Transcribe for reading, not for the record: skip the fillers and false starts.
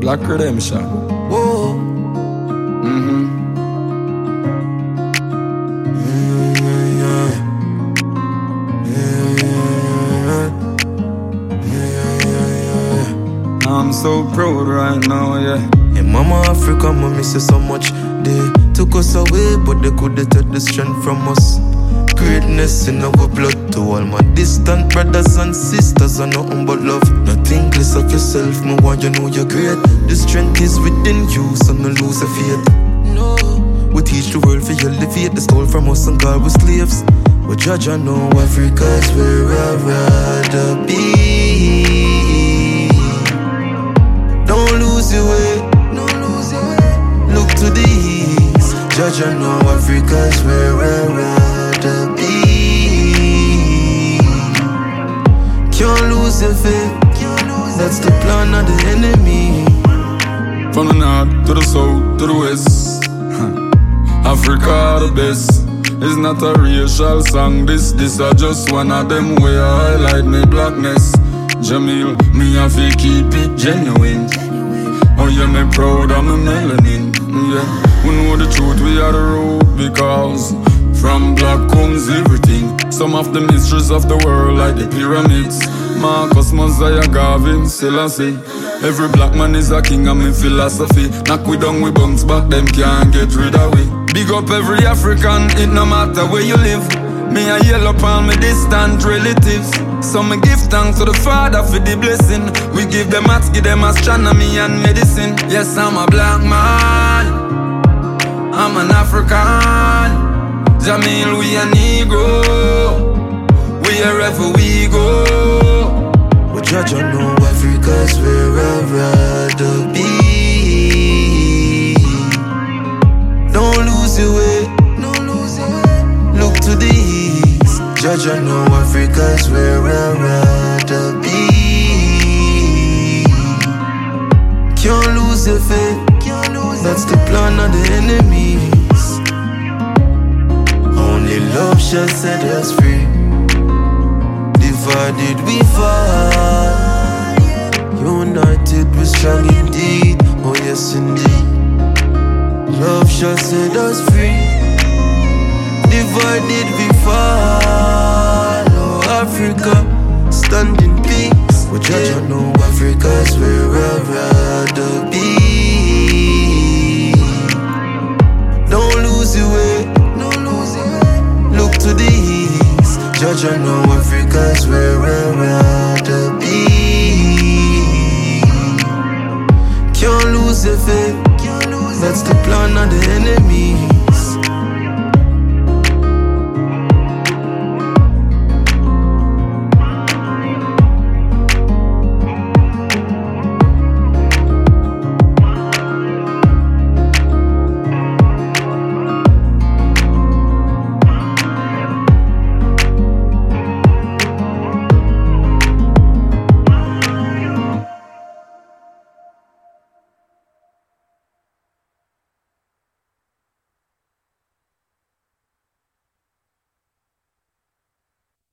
Black Redemption. Whoa. I'm so proud right now, yeah. Hey, Mama Africa, mommy say so much. They took us away, but they couldn't take the strength from us. Greatness in our blood. To all my distant brothers and sisters are nothing but love. Nothing less of yourself, no one you know you're great. The strength is within you, so no lose a faith. No, we teach the world for you elevate. They stole from us and God was slaves. But judge I know Africa's where I'd rather be. Don't lose your way, look to the east. Judge I know Africa's where I'd rather be. Can't lose your faith, that's the plan of the enemy. From the north to the south to the west, Africa the best. It's not a racial song, this is just one of them where I highlight my blackness. Jamil, me have to keep it genuine. Oh yeah, me proud of my melanin. Yeah, we know the truth, we are the road. Because from black comes everything. Some of the mysteries of the world, like the pyramids, Marcus, Mosiah, Garvin, Selassie. Every black man is a king of my philosophy. Knock we down, we bounce back, them can't get rid of we. Big up every African, it no matter where you live. Me a yellow palm, me distant relatives. So me give thanks to the Father for the blessing. We give them maths, give them astronomy and medicine. Yes, I'm a black man, I'm an African. Jamil, we a Negro, we wherever we go. But judge I know Africa's where I'd rather be. Don't lose your way, look to the east. Judge I know Africa's where I'd rather be. Can't lose your faith, that's the plan of the enemies. Only love shall set us free. Divided we fall, united we strong indeed. Oh yes indeed. Love shall set us free. Divided we fall. Oh Africa, stand in peace. But judge I know Africa's where I'd rather be. Don't lose your way, look to the east. Judge I know Africa's where I'd rather be. Can't lose your faith, that's the plan of the enemy.